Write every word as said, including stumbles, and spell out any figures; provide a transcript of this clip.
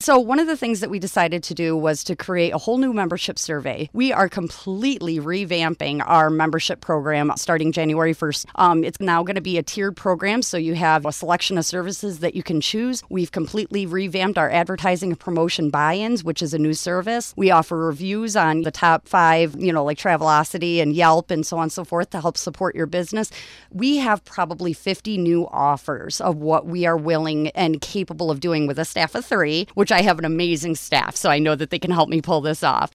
So one of the things that we decided to do was to create a whole new membership survey. We are completely revamping our membership program starting January first. Um, it's now going to be a tiered program, so you have a selection of services that you can choose. We've completely revamped our advertising and promotion buy-ins, which is a new service. We offer reviews on the top five, you know, like Travelocity and Yelp and so on and so forth to help support your business. We have probably fifty new offers of what we are willing and capable of doing with a staff of three, which I have an amazing staff, so I know that they can help me pull this off.